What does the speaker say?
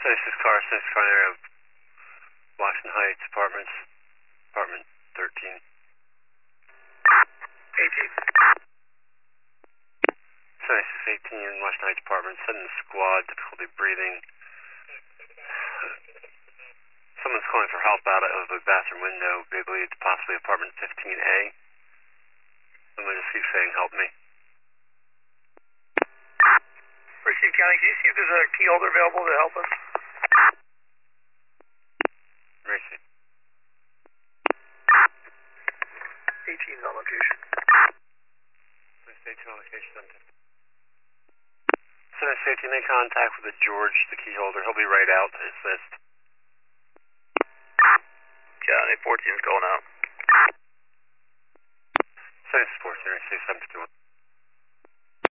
Carson, front area of Washington Heights Apartments, apartment 13. 18 Washington Heights Apartments, sending the squad, difficulty breathing. Someone's calling for help out of a bathroom window, they believe it's possibly apartment 15A. Someone just keeps saying, help me. Richie County, can you see if there's a key holder available to help us? Racing. 18's on location. Stay tuned on location. Center Safety, make contact with the George, the key holder. He'll be right out to assist. County 14's going out. Center Sports, Center 751.